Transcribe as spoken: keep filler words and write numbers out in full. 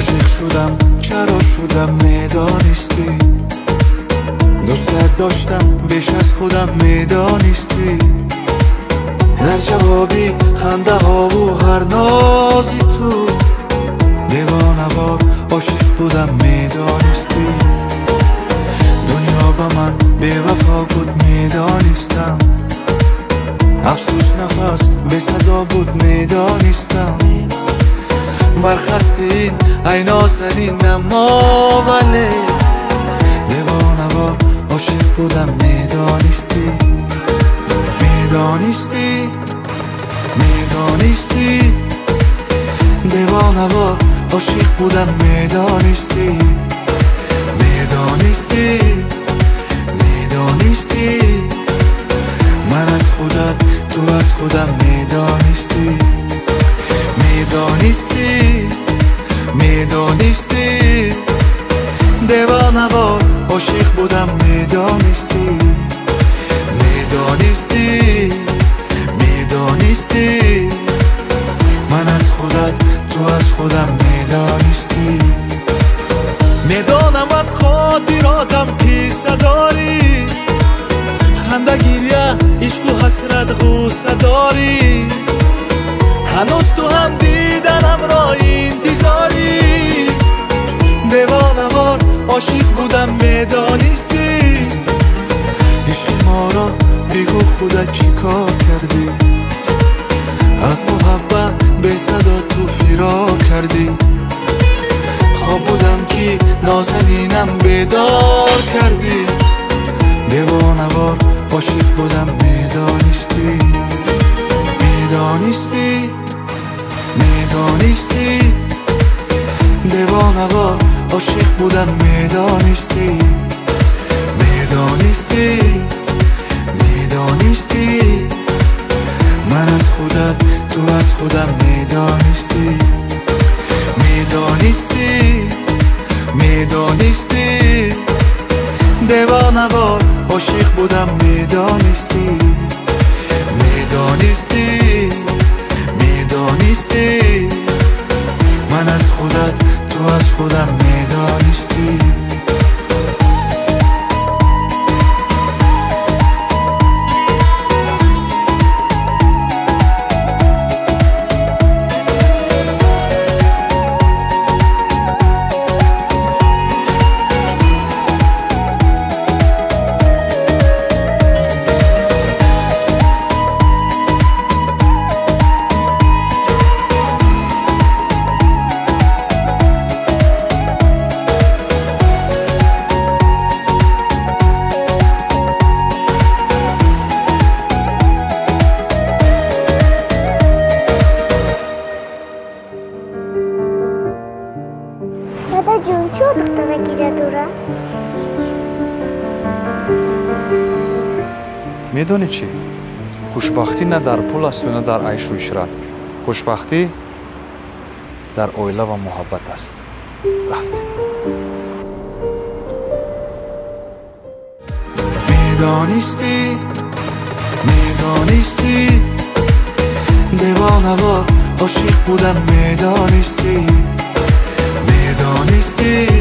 عاشق شدم چرا شدم میدانستی، دوستت داشتم بیش از خودم میدانستی. در جوابی خنده ها و هر نازی تو دیوانه‌وار عاشق بودم میدانستی. دنیا به من بی‌وفا بود میدانستم، افسوس نفس بی صدا بود میدانستم. برخستین ای نازنین نما ولی دیوانه‌وار عاشق بودم میدانستی. میدانستی میدانستی دیوانه‌وار عاشق بودم میدانستی. میدانستی میدانستی من از خودت تو از خودم میدانستی. میدانستی میدانستی دیوانه‌وار عاشق بودم میدانستی. میدانستی میدانستی من از خودت تو از خودم میدانستی. میدانم از خاطراتم قصه داری، خنده گریه عشق و حسرت غصه داری. هنوز تو هم دیدنم را انتظاری. دیوانه‌وار عاشق بودم میدانستی. عشق ما را بگو خودت چیکار کردی، از محبت بی صدا تو فرار کردی. خواب بودم که نازنینم بیدار کردی. دیوانه‌وار عاشق بودم میدانستی. میدانستی میدانستی دیوانه‌وار عاشق بودم میدانستی. میدانستی میدانستی من از خودت تو از خودم میدانستی. میدانستی میدانستی دیوانه‌وار عاشق بودم میدانستی. میدانستی میدانستی من از خودت تو از خودم میدانستی. دادا جون چه دختره گیره دوره؟ میدونی چی؟ خوشبختی نه در پول است و نه در عیش و عشرت. خوشبختی در اویله و محبت است. رفتی. میدانستی میدانستی دیوانه‌وار عاشق بودم میدانستی. میدانستی